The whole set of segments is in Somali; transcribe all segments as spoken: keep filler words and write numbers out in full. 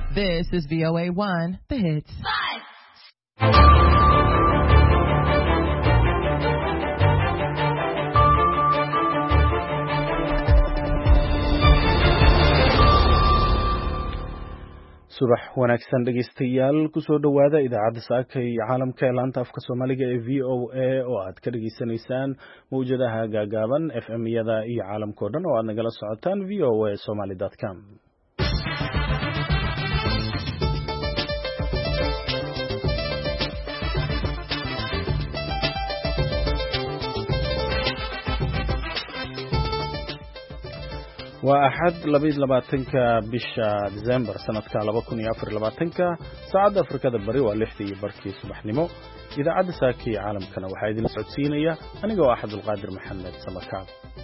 This is V O A one, The Hits. Five. subax wanaagsan dhegeystayaal kusoo dhawaada idaacadda saaka iyo caalamka ee laanta afka Soomaaliga ee V O A oo aad ka dhageysanaysaan mawjadaha gaagaaban F M-yada iyo caalamka oo dhan oo aad nagala socotaan v o a somali dot com. waa axad laba iyo labaatanka bisha December sanadka laba kun iyo afar iyo labaatanka saacadda Afrikada Bari waa lixdii iyo barkii subaxnimo. idaacadda saaka iyo caalamkana waxaa idin socodsiinaya aniga oo Axad Qaadir Maxamed Samakaab.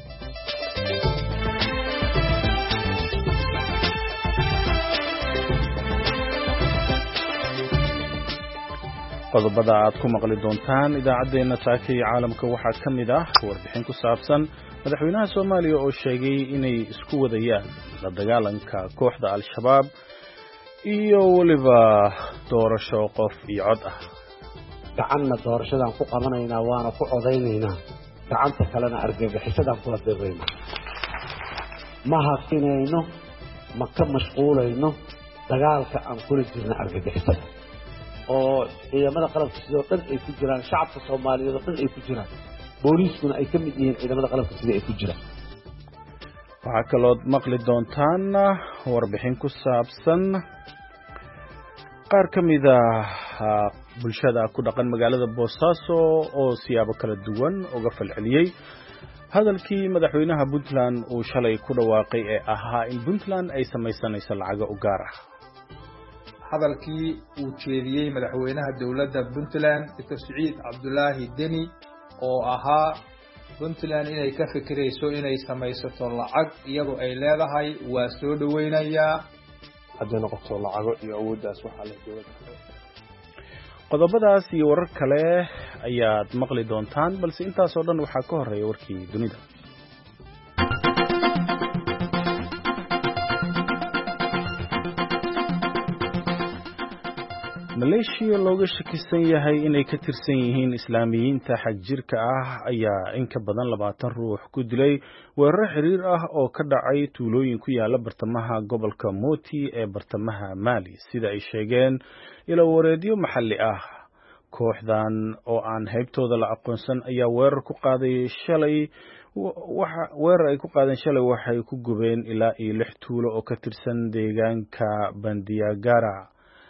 qodobada aad ku maqli doontaan idaacadeena saaka iyo caalamka waxaa ka mid ah warbixin ku saabsan madaxweynaha Soomaaliya oo sheegay inay isku wadayaan la dagaalanka kooxda Al-Shabaab iyo waliba doorasho qof iyo cod ah. gacanna doorashadan ku qabanaynaa waana ku codaynaynaa gacanta kalena argagixisadan kula dirreynaa ma hafinayno ma ka mashquulayno dagaalka aan kula jirna argagixisada oo ciidamada qalabka sidoo dhan ay ku jiraan shacabka Soomaaliyeed oo dhan ay ku jiraan booliiskuna ay ka mid yihiin ciidamada qalabka sida ay ku jiraan. waxaa kaloo maqli doontaan warbixin ku saabsan qaar ka mid ah bulshada ku dhaqan magaalada Boosaaso oo siyaabo kala duwan uga falceliyay hadalkii madaxweynaha Puntland uu shalay ku dhawaaqay ee ahaa in Puntland ay samaysanayso lacag u gaar ah. hadalkii uu jeediyay madaxweynaha dawladda Puntland Doctor Saciid Cabdullaahi Deni oo ahaa Puntland inay ka fikirayso inay samaysato lacag iyadoo ay leedahay waa soo dhaweynayaa haddii noqoto lacago iyo awooddaas waxaa la dowladda. qodobadaas iyo warar kale ayaad maqli doontaan balse intaas oo dhan waxaa ka horeeya warkii dunida. maleeshiya looga shakisan yahay inay ka tirsan yihiin islaamiyiinta xag jirka ah ayaa in ka badan labaatan ruux ku dilay weerar xiriir ah oo ka dhacay tuulooyin ku yaala bartamaha gobolka Moti ee bartamaha Mali sida ay sheegeen ilo wareedyo maxalli ah. kooxdan oo aan haybtooda la aqoonsan ayaa weerar ku qaaday shalay waxa weerar ay ku qaadeen shalay waxay ku gubeen ilaa iyo lix tuulo oo ka tirsan deegaanka Bandiagara.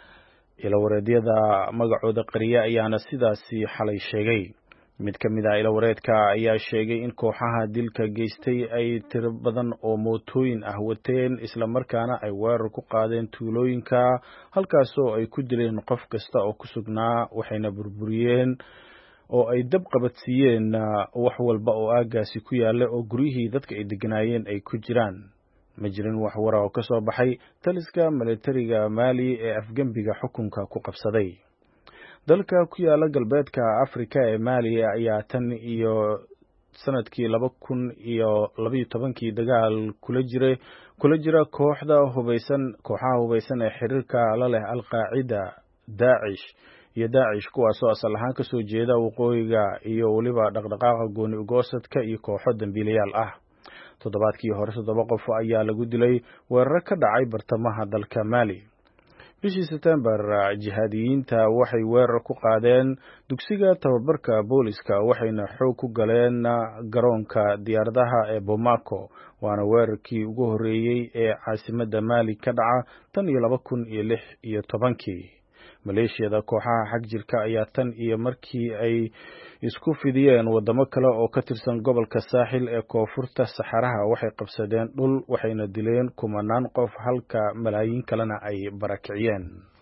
ila wareedyada magacooda qariya ayaana sidaasi xalay sheegay. mid ka mid ah ila wareedka ayaa sheegay in kooxaha dilka geystay ay tiro badan oo mootooyin ah wateen isla markaana ay weerar ku qaadeen tuulooyinka halkaas oo ay ku dileen qof kasta oo ku sugnaa waxayna burburiyeen oo ay dab qabadsiiyeen wax walba oo aagaasi ku yaala oo guryihii dadka ay deganaayeen ay ku jiraan. ma jirin wax wara oo ka soo baxay taliska militariga Mali ee afgambiga xukunka ku qabsaday. dalka ku yaala galbeedka Afrika ee Mali ayaa tan iyo sanadkii laba kun iyo laba iyo tobankii dagaal kula jiray kula jira kooxda hubeysan kooxaha hubeysan ee xiriirka la leh Al-Qaacida, Daesh iyo Daesh kuwaas oo asal ahaan ka soo jeeda waqooyiga iyo waliba dhaqdhaqaaqa gooni ugoosadka iyo kooxo dambiilayaal ah. toddobaadkii hore toddoba qof ayaa lagu dilay weerar ka dhacay bartamaha dalka Mali. bishii September jihaadiyiinta waxay weerar ku qaadeen dugsiga tababarka booliska waxayna xoog ku galeen garoonka diyaaradaha ee Bamako waana weerarkii ugu horeeyay ee caasimadda Mali ka dhaca tan iyo laba kun iyo lix iyo tobankii. maleeshiyada kooxaha xag jirka ayaa tan iyo markii ay isku fidiyeen wadamo kale oo ka tirsan gobolka Saaxil ee koonfurta Saxaraha waxay qabsadeen dhul waxayna dileen kumanaan qof halka malaayiin kalena ay barakiciyeen.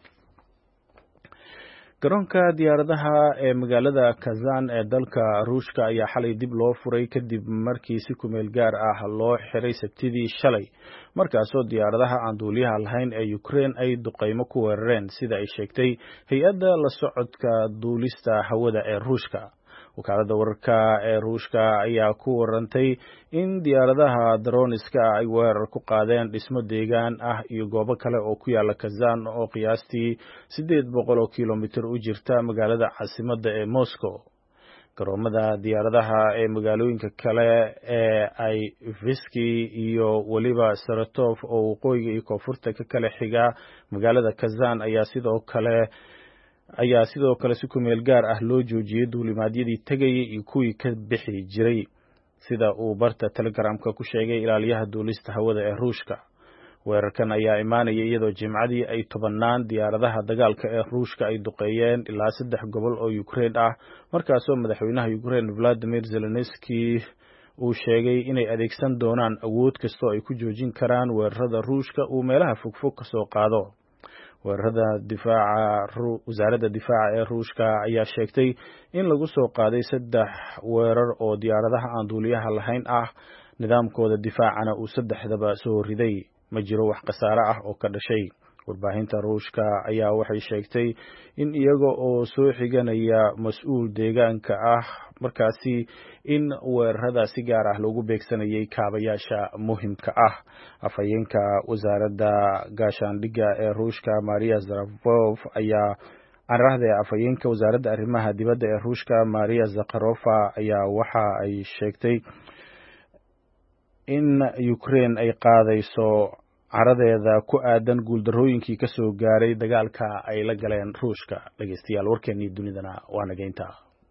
garoonka diyaaradaha ee magaalada Kazan ee dalka Ruushka ayaa xalay dib loo furay kadib markii si ku meel gaar ah loo xiray Sabtidii shalay markaasoo diyaaradaha aan duuliyaha lahayn ee Ukraine ay duqeymo ku weerareen sida ay sheegtay hay'adda la socodka duulista hawada ee Ruushka. wakaaladda wararka ee ruushka ayaa ku warantay in diyaaradaha droniska ay weerar ku qaadeen dhismo deegaan ah iyo goobo kale oo ku yaala Kazan oo qiyaastii siddeed boqol oo kilomitir u jirta magaalada caasimadda ee Moscow. garoomada diyaaradaha ee magaalooyinka kale ee ay Visky iyo waliba Saratov oo waqooyiga iyo koonfurta ka kala xiga magaalada Kazan ayaa sidoo kale ayaa sidoo kale si ku meel gaar ah loo joojiyay duulimaadyadii tagayay iyo kuwii ka bixi jiray sida uu barta Telegramka ku sheegay ilaaliyaha duulista hawada ee Ruushka. weerarkan ayaa imaanaya iyadoo jimcadii ay tobanaan diyaaradaha dagaalka ee Ruushka ay duqeeyeen ilaa saddex gobol oo Ukraine ah markaasoo madaxweynaha Ukraine Volodymyr Zelensky uu sheegay inay adeegsan doonaan awood kasta oo ay ku joojin karaan weerarada Ruushka uu meelaha fogfog ka soo qaado. weerarada difaaca wasaaradda difaaca ee Ruushka ayaa sheegtay in lagu soo qaaday saddex weerar oo diyaaradaha aan duuliyaha lahayn ah nidaamkooda difaacana uu saddexdaba soo riday. ma jiro wax khasaare ah oo ka dhashay. warbaahinta Ruushka ayaa waxay sheegtay in iyaga oo soo xiganaya mas'uul deegaanka ah markaasi in weerarada si gaar ah loogu beegsanayay kaabayaasha muhiimka ah. afhayeenka wasaaradda gaashaandhigga ee Ruushka Maria Zakharova ayaa arahday afhayeenka wasaaradda arrimaha dibadda ee Ruushka Maria Zakharova ayaa waxa ay sheegtay in Ukraine ay qaadayso caradeeda ku aadan guuldarooyinkii ka soo gaaray dagaalka ay la galeen Ruushka. dhageystayaal warkeennii dunidana waa nageynta.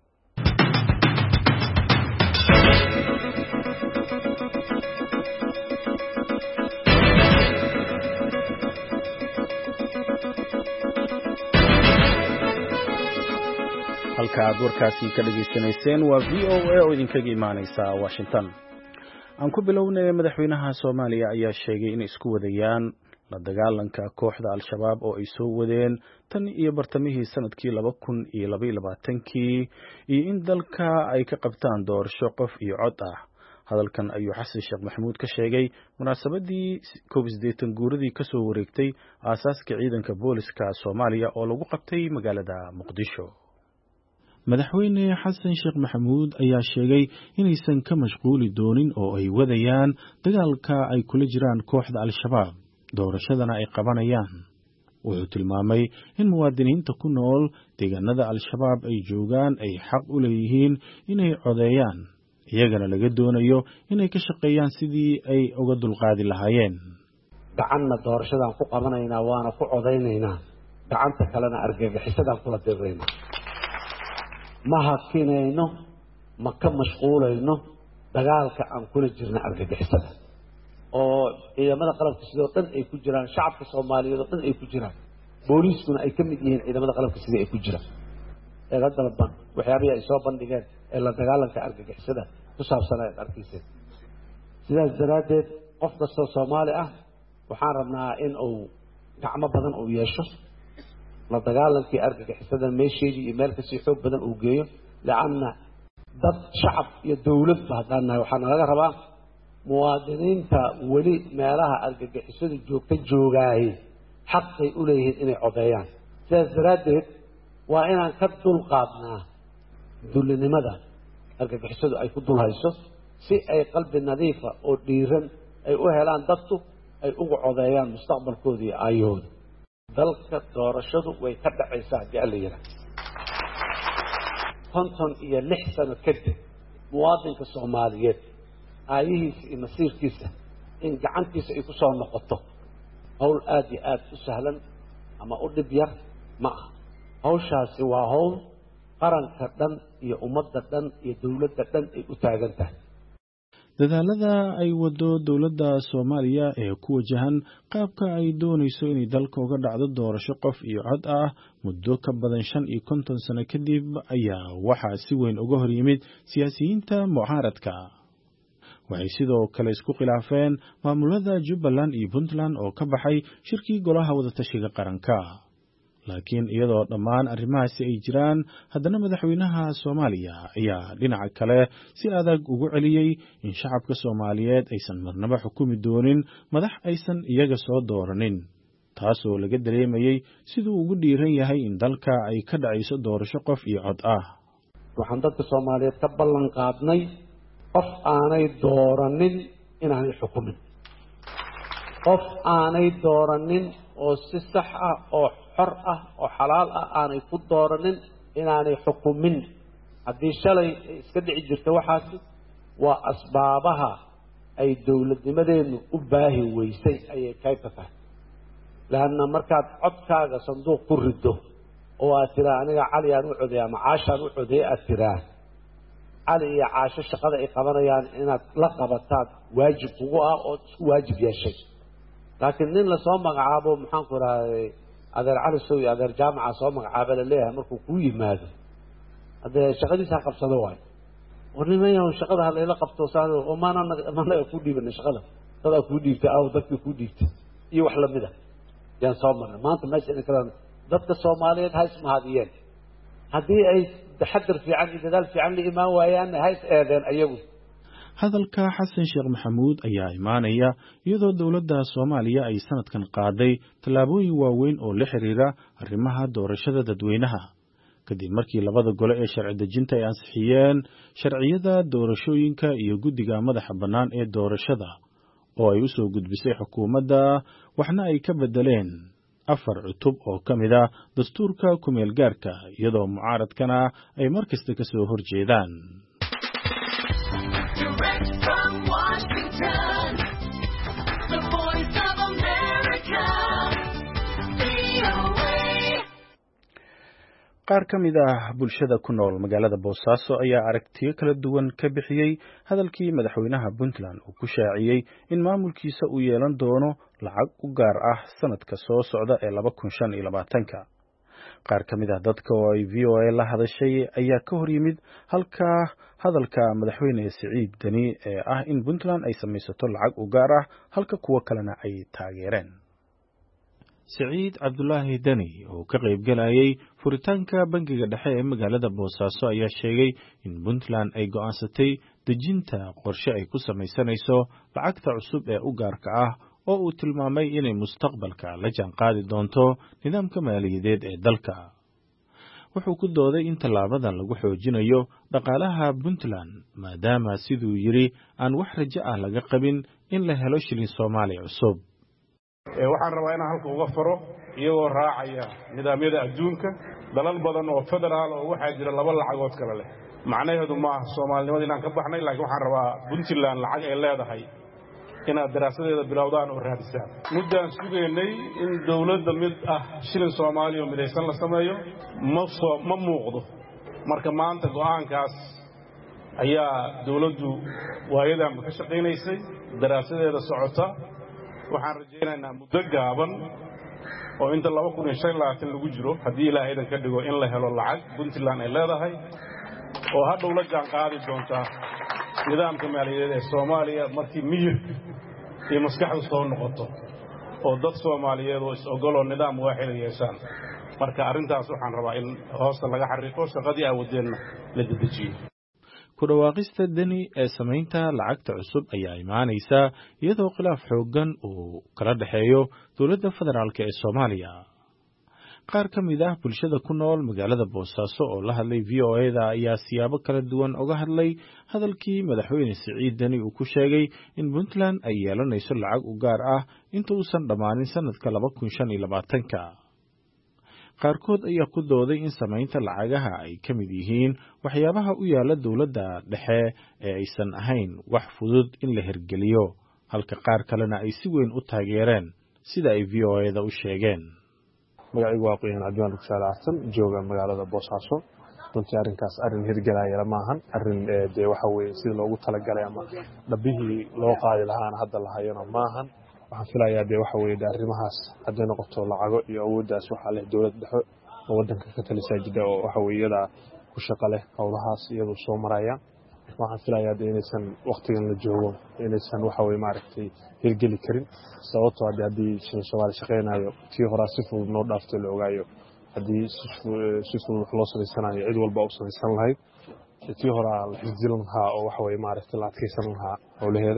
halka aad warkaasi ka dhageysanayseen waa V O A oo idinkaga imaanaysa Washington. aan ku bilownay madaxweynaha Soomaaliya ayaa sheegay in isku wadayaan la dagaalanka kooxda Al-Shabaab oo ay soo wadeen tan iyo bartamihii sanadkii laba kun iyo laba iyo labaatan-kii iyo in dalka ay ka qabtaan doorasho qof iyo cod ah. hadalkan ayuu Xasan Sheekh Maxamuud ka sheegay munaasabadii koob iyo siddeetan guuradii ka soo wareegtay aasaaska ciidanka booliska Soomaaliya oo lagu qabtay magaalada Muqdisho. madaxweyne Xasan Sheekh Maxamuud ayaa sheegay inaysan ka mashquuli doonin oo ay wadayaan dagaalka ay kula jiraan kooxda Al-Shabaab doorashadana ay qabanayaan. wuxuu tilmaamay in muwaadiniinta ku nool deegaanada Al-Shabaab ay joogaan ay xaq u leeyihiin inay codeeyaan iyagana laga doonayo inay ka shaqeeyaan sidii ay uga dulqaadi lahaayeen. gacanna doorashadan ku qabanaynaa waana ku codaynaynaa gacanta kalena argagixisadaan kula dirraynaa. ma hakinayno ma ka mashquulayno dagaalka aan kula jirna argagixisada oo ciidamada qalabka sidoo dhan ay ku jiraan shacabka Soomaaliyeed oo dhan ay ku jiraan booliiskuna ay ka mid yihiin ciidamada qalabka sidoo ay ku jiraan ee la dalban waxyaabaha ay soo bandhigeen ee la dagaalanka argagixisada ku saabsan ay arkiisay. sidaas daraadeed qof kasta Soomaali ah waxaan rabnaa in uu gacmo badan u yeesho la dagaalankii argagixisada meesheedii iyo meel kasii xoog badan uu geeyo laana dad shacab iyo dawlad baadanahay waxaan laga rabaa muwaadiniinta wali meelaha argagixisada joogta joogaay xaqay u leeyihiin inay codeeyaan. sidaas daraadeed waa inaan ka dulqaadnaa dullinimada argagixisadu ay ku dulhayso si ay qalbi nadiifa oo dhiiran ay u helaan dadku ay ugu codeeyaan mustaqbalkooda iyo aayahooda. dalka doorashadu way ka dhacaysaa haddii alla yidhaahdo konton iyo lix sano kadib muwaadinka Soomaaliyeed aayihiisa iyo masiirkiisa in gacantiisa ay ku soo noqoto hawl aad iyo aad u sahlan ama u dhib yar ma aha. hawshaasi waa hawl qaranka dhan iyo ummadda dhan iyo dawladda dhan ay u taagan tahay. dadaalada ay wado dowladda Soomaaliya ee ku wajahan qaabka ay doonayso inay dalka uga dhacdo doorasho qof iyo cod ah muddo ka badan shan iyo konton sano kadib ayaa waxaa si weyn uga hor yimid siyaasiyiinta mucaaradka. waxay sidoo kale isku khilaafeen maamulada Jubbaland iyo Puntland oo ka baxay shirkii golaha wadatashiga qaranka. laakiin iyadoo dhammaan arrimahaasi ay jiraan haddana madaxweynaha Soomaaliya ayaa dhinaca kale si adag ugu celiyay in shacabka Soomaaliyeed aysan marnaba xukumi doonin madax aysan iyaga soo dooranin taasoo laga dareemayay siduu ugu dhiiran yahay in dalka ay ka dhacayso doorasho qof iyo cod ah. waxaan dadka Soomaaliyeed ka ballan qaadnay qof aanay dooranin inaanay xukumin qof aanay dooranin oo si sax ah oo xor ah oo xalaal ah aanay ku dooranin inaanay xukumin haddii shalay iska dhici jirta waxaasi waa asbaabaha ay dowladnimadeenu u baahi weysay ayay qayb ka tahay laana markaad codkaaga sanduuq ku rido oo aad tiraa aniga cali aan u codeeyaa ama caashaan u codeeya aad tiraa cali iyo caasho shaqada ay qabanayaan inaad la qabataan waajib kugu ah oo isku waajib yeeshay laakiin nin la soo magacaabo maxaan ku rahay adeer cali sow iyo adeer jaamaca soo magacaaba la leeyahay markuu kuu yimaado haddee shaqadiisa qabsado waayo warnimayaw shaqada halayla qabto saan oo maana maana ku dhiibana shaqada dad ku dhiibtay aw dadkii ku dhiibtay iyo wax la mid ah yaan soo marnay maanta meesha in kala dadka Soomaaliyeed hays mahadiyeen haddii ay taxadar fiican iyo dadaal fiican la imaan waayaan hays eedeen ayagu hadalka xasan sheekh maxamuud ayaa imaanaya iyadoo dowladda Soomaaliya ay sanadkan qaaday tallaabooyin waaweyn oo la xiriira arrimaha doorashada dadweynaha kadib markii labada gole ee sharci dejinta ay ansixiyeen sharciyada doorashooyinka iyo guddiga madaxa bannaan ee doorashada oo ay u soo gudbisay xukuumadda waxna ay ka bedeleen afar cutub oo ka mid ah dastuurka ku-meel gaarka iyadoo mucaaradkana ay mar kasta ka soo horjeedaan qaar ka mid ah bulshada ku nool magaalada Boosaaso ayaa aragtiyo kala duwan ka bixiyay hadalkii madaxweynaha Puntland uu ku shaaciyay in maamulkiisa uu yeelan doono lacag u gaar ah sanadka soo socda ee laba kun shan iyo labaatan qaar ka mid ah dadka oo ay V O A la hadashay ayaa ka hor yimid halka hadalka madaxweyne Siciid Dani ee ah in Puntland ay samaysato lacag u gaar ah halka kuwa kalena ay taageereen Siciid Cabdullaahi Dani oo ka qayb galayay furitaanka bangiga dhexe ee magaalada Boosaaso ayaa sheegay in Puntland ay go'aansatay dejinta qorshe ay ku samaysanayso lacagta cusub ee u gaarka ah oo uu tilmaamay inay mustaqbalka la jaanqaadi doonto nidaamka maaliyadeed ee dalka. Wuxuu ku dooday in tallaabadan lagu xoojinayo dhaqaalaha Puntland maadaama siduu yiri aan wax rajo ah laga qabin in la helo shilin Soomaali cusub. waxaan rabaa inaan halka uga faro iyagoo raacaya nidaamyada adduunka dalal badan oo federaal oo waxaa jira laba lacagood kala leh macnaheedu ma aha Soomaalinimada inaan ka baxnay laakiin waxaan rabaa Puntland lacag ay leedahay inaad daraasadeeda bilowdaan oo raadisaan muddaan sugeynay in dawladda mid ah shilin Soomaali oo midaysan la sameeyo ma soo ma muuqdo marka maanta go'aankaas ayaa dawladdu waayadan ka shaqeynaysay daraasadeeda socota waxaan rajaynaynaa muddo gaaban oo inta laba kun iyo shan iyo labaatan lagu jiro haddii Ilaahay ka dhigo in la helo lacag Puntland ay leedahay oo hadhow la jaan qaadi doonta nidaamka maaliyadeed ee Soomaaliya markii miyirka iyo maskaxdu soo noqoto oo dad Soomaaliyeed oo is ogol oo nidaam waaxid yeeshaan marka arrintaas waxaan rabaa in hoosta laga xariiqo shaqadii awoodeenna la dedejiyo ku dhawaaqista Dani ee samaynta lacagta cusub ayaa imaanaysa iyadoo khilaaf xoogan uu kala dhaxeeyo dowladda federaalka ee Soomaaliya. qaar ka mid ah bulshada ku nool magaalada Boosaaso oo la hadlay V O A da ayaa siyaabo kala duwan uga hadlay hadalkii madaxweyne Siciid Dani uu ku sheegay in Puntland ay yeelanayso lacag u gaar ah inta uusan dhamaanin sanadka laba kun shan iyo labaatan qaarkood ayaa ku dooday in samaynta lacagaha ay ka mid yihiin waxyaabaha u yaala dowladda dhexe ee aysan ahayn wax fudud in la hirgeliyo halka qaar kalena ay si weyn u taageereen sida ay V O A da u sheegeen. magacaygu waa qoyaan Cabdiwaan Rugsaale Axsan jooga magaalada Boosaaso runtii arrinkaas arrin hirgelaya ma ahan arrin ee waxa weeye sida loogu talagalay ama dhabihii loo qaadi lahaana hadda la hayana ma ahan waxaan filayaa de waxa weeye arrimahaas haddii noqoto lacago iyo awooddaas waxa leh dawladda dhexe oo wadanka ka talisay jida oo waxa weeye iyada ku shaqo leh howlahaas iyadoo soo maraya waxaan filayaa de inaysan waqtigan la joogo inaysan waxa weeye maaragtay hirgeli karin sababtoo ah haddii Soomaali shaqeynayo tii hore si fudud noo dhaaftay la ogaayo haddii si fudud wax loo sameysanayo cid walba u sameysan lahayd tii hore la xisdilan lahaa oo waxa weeye maaragtay la adkeysan lahaa howlaheeda.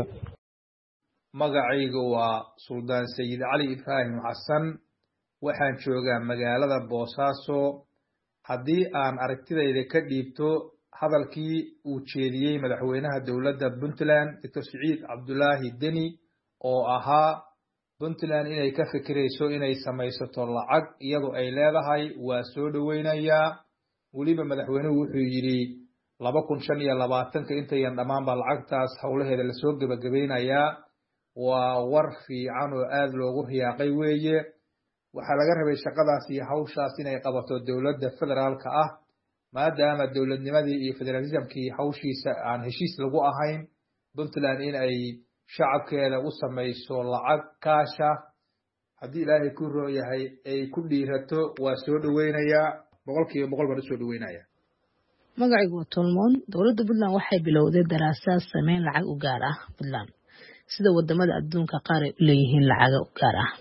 magacaygu waa Suldaan Sayid Cali Ibrahim Xasan waxaan joogaa magaalada Boosaaso haddii aan aragtidayda ka dhiibto hadalkii uu jeediyey madaxweynaha dowladda Puntland Doctor Siciid Cabdulaahi Deni oo ahaa Puntland inay ka fikirayso inay samaysato lacag iyadoo ay leedahay waa soo dhaweynayaa waliba madaxweynuhu wuxuu yiri laba kun shan iyo labaatan ka intayan dhamaan ba lacagtaas hawlaheeda la soo gabagabeynayaa waa war fiican oo aad loogu riyaaqay weeye waxa laga rabay shaqadaas iyo hawshaas inay qabato dowladda federaalka ah maadaama dowladnimadii iyo federalismkii hawshiisa aan heshiis lagu ahayn Puntland in ay shacabkeeda u samayso lacag kaasha haddii ilaahay ku rooyahay ay ku dhiirato waa soo dhaweynayaa boqolkiiba boqol baan soo dhaweynayaa magacaygu Tolmoon dowladda Puntland waxay bilowday daraasad sameyn lacag u gaar ah Puntland sida wadamada adduunka qaar ay leeyihiin lacag u gaar ah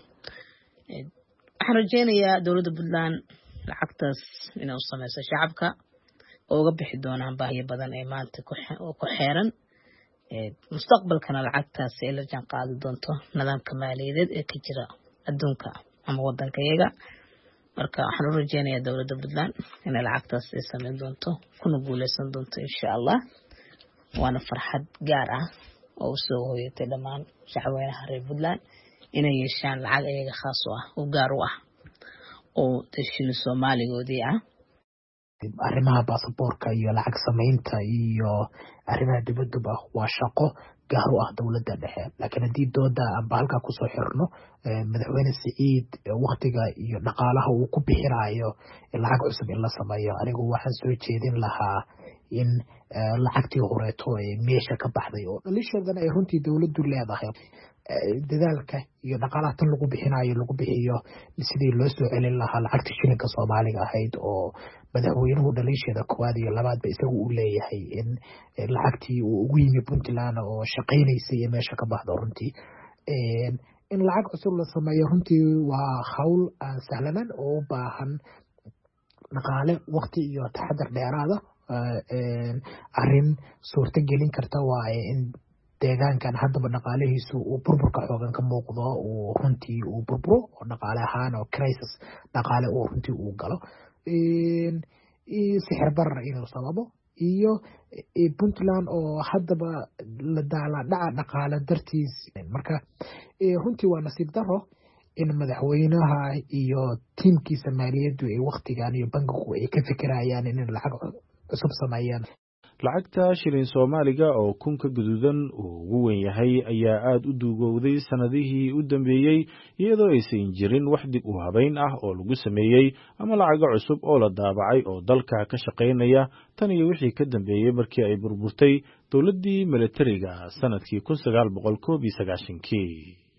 waxaan rajeynayaa dowladda Puntland lacagtaas inay u samayso shacabka oo uga bixi doonaan baahiyo badan ee maanta ku xeeran mustaqbalkana lacagtaas ay la jaan qaadi doonto nidaamka maaliyadeed ee ka jira adduunka ama wadanka iyaga marka waxaan u rajeynayaa dowladda Puntland inay lacagtaas ay sameyn doonto kuna guuleysan doonto insha Allah waana farxad gaar ah oo soo hooyatay dhammaan shacabweynaha reer Puntland inay yeeshaan lacag iyaga khaas ah oo gaar u ah oo tashin Soomaaligoodii ah arrimaha baasaboorka iyo lacag sameynta iyo arrimaha dibadda waa shaqo gaar u ah dowladda dhexe laakiin hadii dooda aan halka ku soo xirno madaxweyne Siciid waqtiga iyo dhaqaalaha uu ku bixinayo lacag cusub in la sameeyo anigu waxaan soo jeedin lahaa in lacagtii horeeto ee meesha ka baxday oo dhalishadan ay runtii dowladdu leedahay dadaalka iyo dhaqaalaha tan lagu bixinayo lagu bixiyo sidii loo soo celin lahaa lacagta shilinka Soomaaliga ahayd oo madaxweynuhu dhalisheeda koowaad iyo labaad ba isagu u leeyahay in lacagtii uu ugu yimi Puntland oo shaqeynaysa iyo meesha ka baxdo runtii in lacag cusub la sameeyo runtii waa hawl aan sahlanan oo u baahan dhaqaale waqti iyo taxadar dheeraada arrin suurta gelin karta waaye in deegaankan haddaba dhaqaalihiisu uu burburka xoogan ka muuqdo uu runtii uu burburo oo dhaqaale ahaan oo crisis dhaqaale uu runtii uu galo sixir barar inuu sababo iyo Puntland oo haddaba la daala dhaca dhaqaale dartiis marka runtii waa nasiib daro in madaxweynaha iyo tiimkiisa maaliyaddu ay waqtigan iyo bankigu ay ka fikirayaan in lacag cusub sameeyaan lacagta shilin Soomaaliga oo kunka guduudan uu ugu weyn yahay ayaa aad u duugowday sanadihii u dambeeyay iyadoo aysan jirin wax dib u habeyn ah oo lagu sameeyay ama lacag cusub oo la daabacay oo dalka ka shaqeynaya tan iyo wixii ka dambeeyay markii ay burburtay dowladdii militariga sanadkii kun sagaal boqol koob iyo sagaashan kii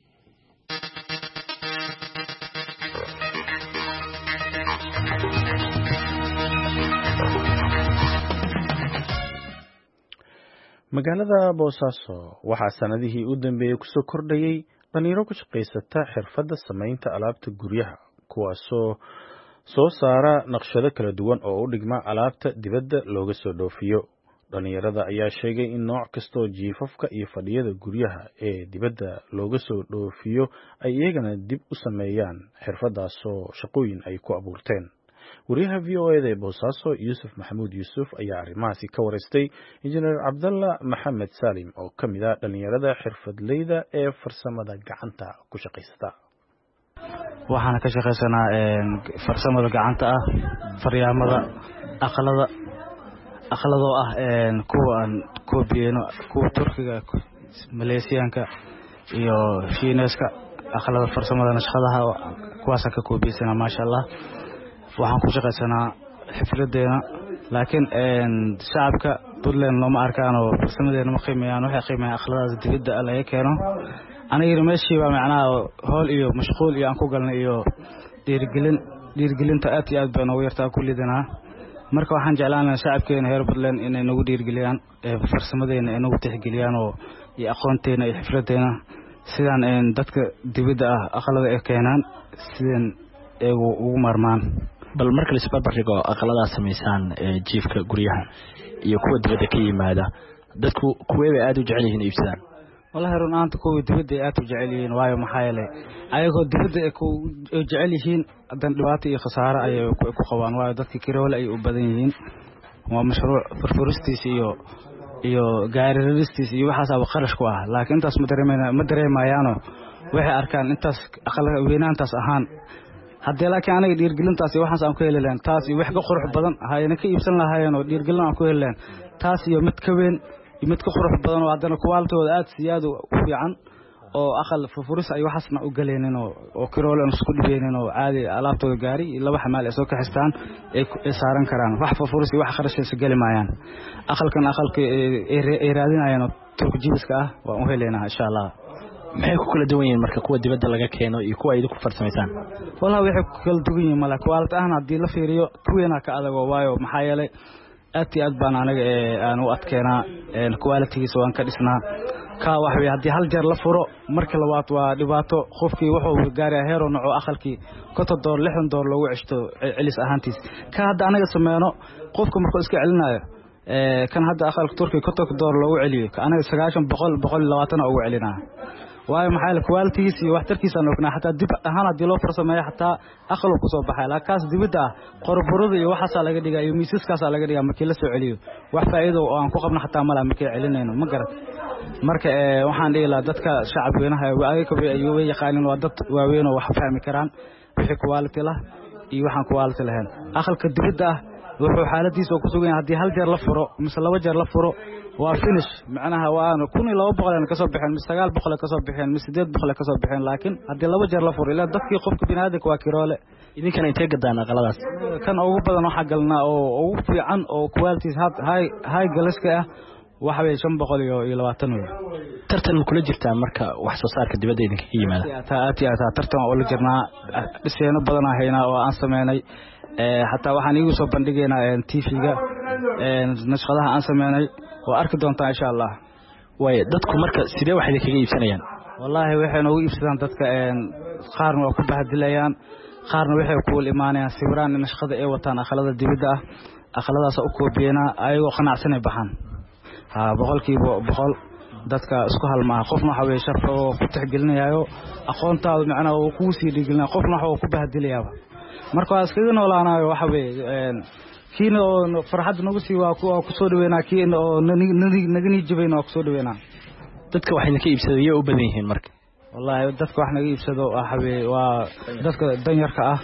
magaalada Boosaaso waxaa sanadihii u dambeeyay ku soo kordhayay dhalinyaro ku shaqaysata xirfadda samaynta alaabta guryaha kuwaasoo soo saara naqshado kala duwan oo u dhigma alaabta dibadda looga soo dhoofiyo dhalinyarada ayaa sheegay in nooc kastoo jiifafka iyo fadhiyada guryaha ee dibadda looga soo dhoofiyo ay iyagana dib u sameeyaan xirfaddaasoo shaqooyin ay ku abuurteen wariyaha V O A da Boosaaso Yusuf Maxamuud Yusuf ayaa arrimahaasi ka wareystay injineer Cabdalla Maxamed Salim oo ka mid ah dhalinyarada xirfadleyda ee farsamada gacanta ku shaqaysta waxaan ka shaqaysanaa farsamada gacanta ah faryaamada aqalada aqalado ah kuwa aan koobiyeno kuwa Turkiga Malaysiyaanka iyo Shiineeska aqalada farsamada nashqadaha kuwaas ka koobiyana maasha Allah waxaan ku shaqaysanaa xifradeena laakiin een shacabka Puntland lama arkaan oo farsamadeena ma qiimeeyaan waxa qiimeeyaan akhlaaqda dibadda laga keeno aniga meeshii baa macnaha hool iyo mashquul iyo aan ku galnay iyo dhiirgelin dhiirgelinta aad iyo aad baan ugu yartaa kullideena marka waxaan jeclaan lahaa shacabkeena reer Puntland inay nagu dhiirgeliyaan farsamadeena ay nagu tixgeliyaan oo iyo aqoonteena iyo xifradeena sidaan een dadka dibadda ah akhlaaqda ay keenaan sidaan ay ugu marmaan bal marka la isbarbardhigo aqalada sameeysan ee jiifka guryaha iyo kuwa dibadda ka yimaada dadku kuweeba aad u jecel yihiin iibsadaan wallahi runaanta kuwa dibadda aad u jecel yihiin waayo maxaa yeelay ayagoo dibadda ku jecel yihiin hadan dhibaato iyo khasaare ay ku qabaan waayo dadka kiroole ay u badan yihiin waa mashruuc furfuristiis iyo iyo gaaristiis iyo waxaas aba qarash ku ah laakiin intaas ma dareemayna ma dareemayaano waxay arkaan intaas aqal weynaantaas ahaan haddii laakiin aniga dhiirgelintaas iyo waxaas aan ku heli lahayn taas iyo wax ka qurux badan hayna ka iibsan lahaayeen oo dhiirgelin aan ku heli lahayn taas iyo mid ka weyn iyo mid ka qurux badan oo haddana kuwaaltooda aad siyaado u fiican oo aqal furfuris ay waxaasna u galeenin oo oo kiroolan isku dhibeenin oo caadi alaabtooda gaari laba xamaal ay soo ka xistaan ay saaran karaan wax furfuris iyo wax qarashaysa gali maayaan aqalkan aqalka ay raadinayaan turkijiiska ah waan u heleynaa insha Allah maxay ku kala duwan yihiin marka kuwa dibadda laga keeno iyo kuwa ay ku farsameeyaan wallahi waxay ku kala duwan yihiin malak waalta ahna hadii la fiiriyo kuweena ka adag waayo maxaa yeelay aad iyo aad baan anaga aan u adkeena quality-giisa waan ka dhisnaa ka wax weey hadii hal jeer la furo markii labaad waa dhibaato qofkii wuxuu gaaray heero nooc aqalkii konton doollar lixdan doollar lagu cishto cilis ahaantiis ka hadda anaga sameeyno qofka markuu iska celinayo ee kan hadda aqalka turkiga konton doollar lagu celiyo ka anaga sagaashan boqol boqol iyo labaatan ugu celinaa waayo maxay la quality-giisa iyo waxtarkiisa noqonaa hatta dib ahaan hadii loo farsameeyo hatta aqal ku soo baxay laakiin dibadda qorburada iyo waxa laga dhigayo miisaskaas laga dhigaa markii la soo celiyo wax faa'iido oo aan ku qabno hatta mala markii celinayno ma garat marka waxaan dhiilaa dadka shacab weynaha ay way yaqaanin waa dad waaweyn oo wax fahmi karaan wixii quality lah iyo waxaan quality lahayn aqalka dibadda wuxuu xaaladiisa ku sugan yahay hadii hal jeer la furo mise laba jeer la furo waa finish macnaha waa kun iyo laba boqol ka soo bixin mise sagaal boqol ka soo bixin mise sideed boqol ka soo bixin laakiin hadii laba jeer la furo ilaa dadkii qofka bini'aadamka waa kiroole idinkana intee gadaan aqaladaas kan ugu badan waxa galnaa oo ugu fiican oo quality high high galaska ah waxa way shan boqol iyo labaatan tartan kula jirtaa marka wax soo saarka dibadda idinka ka yimaada taati ata tartan oo la jirnaa dhiseeno badan ahayna oo aan sameeynay ee hatta waxaan igu soo bandhigeynaa T V-ga ee nashqadaha aan sameeynay waa arki doontaa insha Allah way dadku marka sidee wax idin kaga iibsanayaan wallahi waxay noogu iibsadaan dadka een qaarna waa ku bahadilayaan qaarna waxay ku iimaanayaan sawiraan nashqada ay wataan aqalada dibadda ah aqaladaas u koobiyana ayagoo qanacsanay baxan ha boqolkiiba boqol dadka isku halmaa qofna waxa weey sharaf oo ku tixgelinayo aqoontaada macna oo ku sii dhigelina qofna waxa uu ku bahadilayaa marka iskaga noolaanayo waxa weey een kiina oo farxad nagu sii waa ku soo dhaweynaa kiina oo naga nii jabayna ku soo dhaweynaa dadka wax idinka iibsadaya u badan yihiin marka wallahi dadka wax naga iibsado waxa weey waa dadka danyarka ah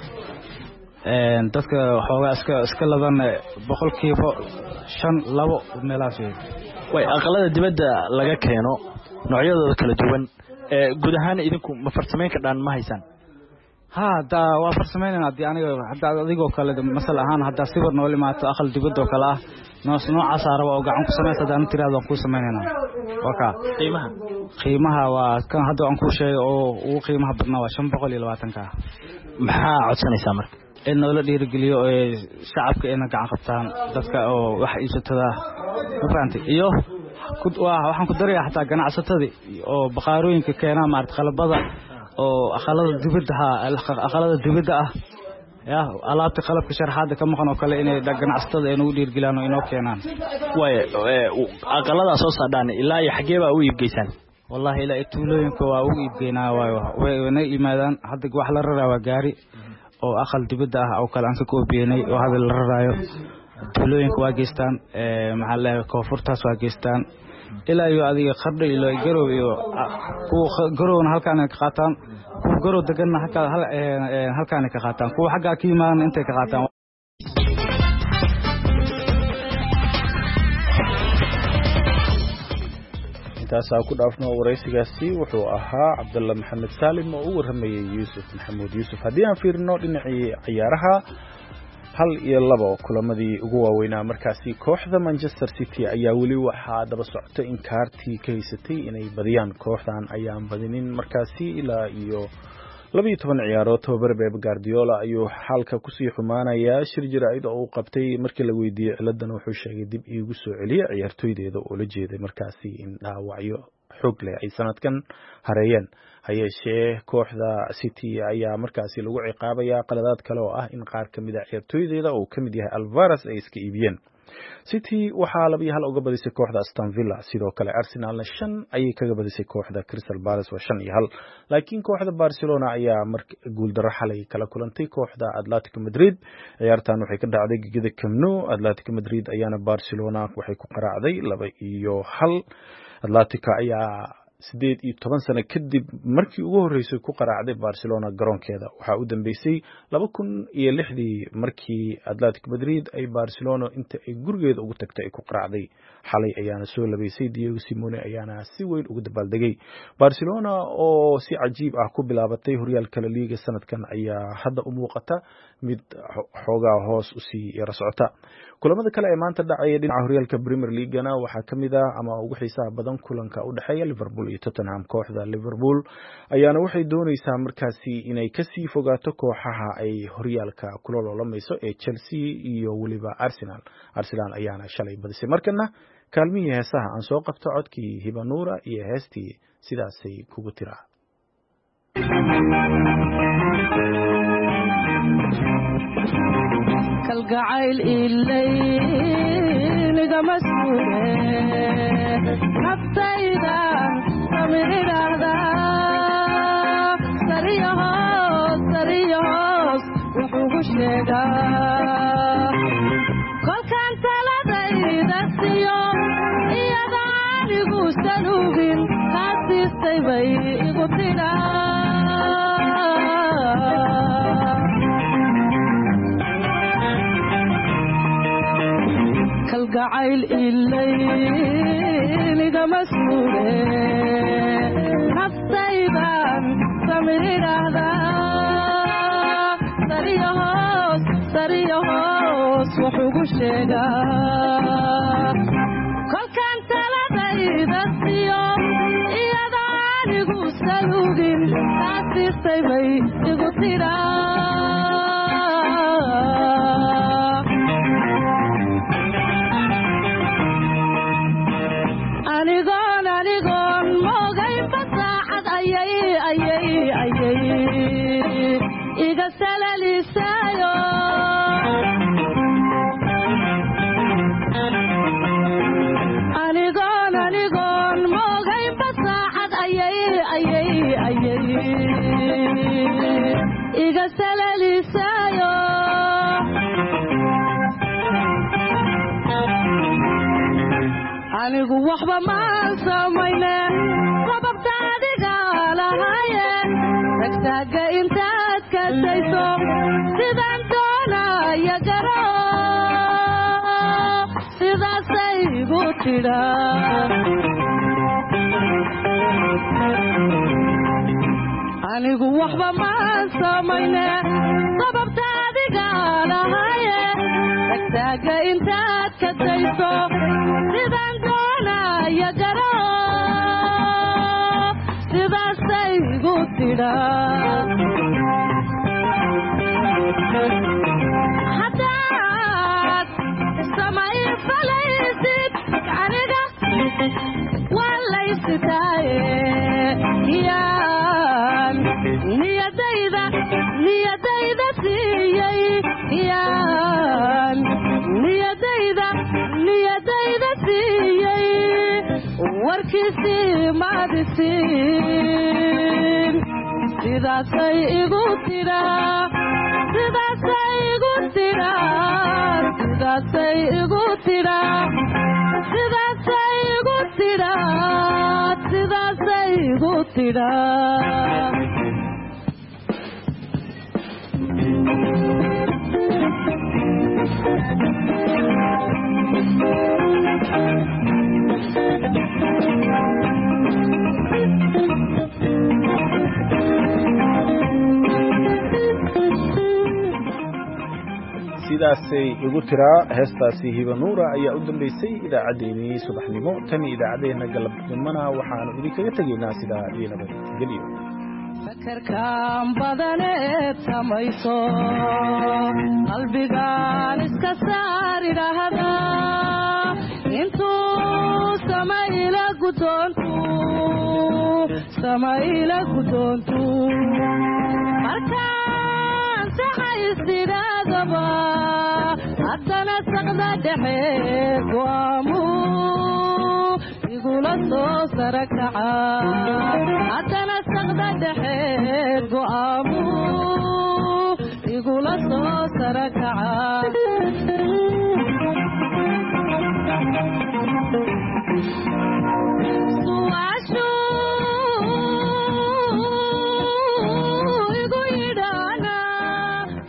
een dadka xoogaa iska iska ladan boqolkiiba shan labo meelaas way aqalada dibadda laga keeno noocyadooda kala duwan ee guud ahaan idinku ma farsameyn ka dhan ma haysan ha da waa farsameynaa hadii aniga hadda adigoo kale masal ahaan hadda sawir noo limaato aqal dibadda kala ah noos nooca saaraba oo gacan ku sameeyay hadaan tiraado ku sameeynaa waka qiimaha qiimaha waa kan hadda aan ku sheegay oo uu qiimaha badnaa waa shan boqol iyo labaatan ka maxaa codsanaysaa marka in la dhiirigeliyo ee shacabka inay gacan qabtaan dadka oo wax iibsatada ma fahamtay iyo waxaan ku darayaa hatta ganacsatada oo baqaarooyinka keenaa maarт qalabada oo aqalada dibadda aqalada dibadda ah ya alaabta qalabka sharaxaada ka maqan oo kale inay ganacsatada ay nagu dhiirgeliyaan oo inoo keenaan way aqalada soo saadaan ilaa iyo xageeba u iibgeysaan wallahi ilaa tuulooyinka waa u iibgeynaa waayo way yimaadaan hadda wax la raraa waa gaari oo aqal dibadda ah oo kale aan ka koobiyeenay oo hada la raraayo tuulooyinka waa geystaan ee maxaa la koonfurtaas waa geystaan ilaa iyo adiga qardho ilo garow iyo kuwa garowna halkaan ka qaataan kuwa garow deganna halkaan halkaan ka qaataan kuwa xagga ka yimaadaan intay ka qaataan intaas ku dhaafno wareysigaasi wuxuu ahaa Cabdulla Maxamed Saalim oo u waramayay Yuusuf Maxamuud Yuusuf hadii aan fiirino dhinacii ciyaaraha hal iyo laba kulamadii ugu waaweynaa markaasi kooxda Manchester City ayaa wali waxa daba socotay in kaartii ka haysatay inay badiyaan kooxdan ayaan badinin markaasi ilaa iyo laba iyo toban ciyaarood tababar Pep Guardiola ayuu xalka ku sii xumaanaya shir jiraa'id oo uu qabtay markii la weydiiyay ciladan wuxuu sheegay dib iigu soo celiyay ciyaartoydeeda oo la jeeday markaasi in dhaawacyo xog leh ay sanadkan hareeyeen hayeeshee kooxda City ayaa markaasi lagu ciqaabaya qaladaad kale oo ah in qaar kamid ah ciyaartoydeeda oo kamid yahay Alvarez ay iska iibiyeen city waxaa laba iyo hal uga badisay kooxda aston villa sidoo kale arsenalna shan ayay kaga badisay kooxda crystal palace waa shan iyo hal laakiin kooxda barcelona ayaa mar guuldaro xalay kala kulantay kooxda atletico madrid ciyaartan waxay ka dhacday gegida camp nou atletico madrid ayaana barcelona waxay ku qaraacday laba iyo hal atletico ayaa sideed iyo toban sano kadib markii ugu horeysay ku qaraacday Barcelona garoonkeeda waxaa u dambeysay laba kun iyo lixdii markii Atletico Madrid ay Barcelona inta ay gurigeeda ugu tagtay ay ku qaraacday xalay ayaana soo labeysay Diego Simeone ayaana si weyn ugu dabaaldegay Barcelona oo si cajiib ah ku bilaabatay horyaalka La Liga sanadkan ayaa hadda u muuqata mid xoogaa hoos u sii yara socota kulamada kale ee maanta dhacaya dhinaca horyaalka Premier League-na waxaa kamid ah ama ugu xiisaha badan kulanka u dhaxeeya Liverpool iyo Tottenham kooxda Liverpool ayaana waxay doonaysaa markaasi inay ka sii fogaato kooxaha ay horyaalka kula loolamayso ee Chelsea iyo waliba Arsenal Arsenal ayaana shalay badisay markana kaalmihii heesaha aan soo qabto codkii Hibanuura iyo heestii sidaasay kugu tiraa kalgacayl ilayniga mas'uule naftaydan samirida sariyahoos sariyahoos wuxuu sheegaa kolkaan taladayda siyo iyada anigu salugin kaasistay bay igu tidhaa kalgacayl ilayniga mas'uule naftaydan samirida sariyahoos sariyahoos wuxuu sheegaa kolkaan taladayda siyo iyada anigu salugin kaasistay bay igu tidhaa anigoon anigoon moogay fasaacad ayay ayay ayay iga salalisaayo anigoon anigoon moogay fasaacad ayay ayay ayay iga salalisaayo anigu waxba ma samayne sababta adiga lahaye tagtaaga intaad ka dayso sidaan doonaya garo sidaasay igu tidhaa anigu waxba ma samayne sababta adiga lahaye tagtaaga intaad ka dayso sidaan doonaya garo sidaasay igu tidhaa haddaad samay falaysid aniga waa laysitaaye yaan niyadayda niyadayda siiyey yaan niyadayda niyadayda siiyey warkiisii maadisiin sidaasay igu tidhaa sidaasay igu tidhaa sidaasay igu tidhaa sidaasay igu tidhaa sidaasay igu tidhaa sidaasay igu tiraa heestaasi Hibanuura ayaa u dambeysay idaacadeennii subaxnimo tan idaacadeena galabnimona waxaan idinkaga tageynaa sida diinaba geliyo fakarkan badaneed samayso qalbigan iska saar idhaahda intuu samayla gudoontu samayla gudoontu markaan saxaysidhaadaba haddana saqda dhexe go'aamu igula soo sara kaca haddana saqda dhexe go'aamu igula soo sara kaca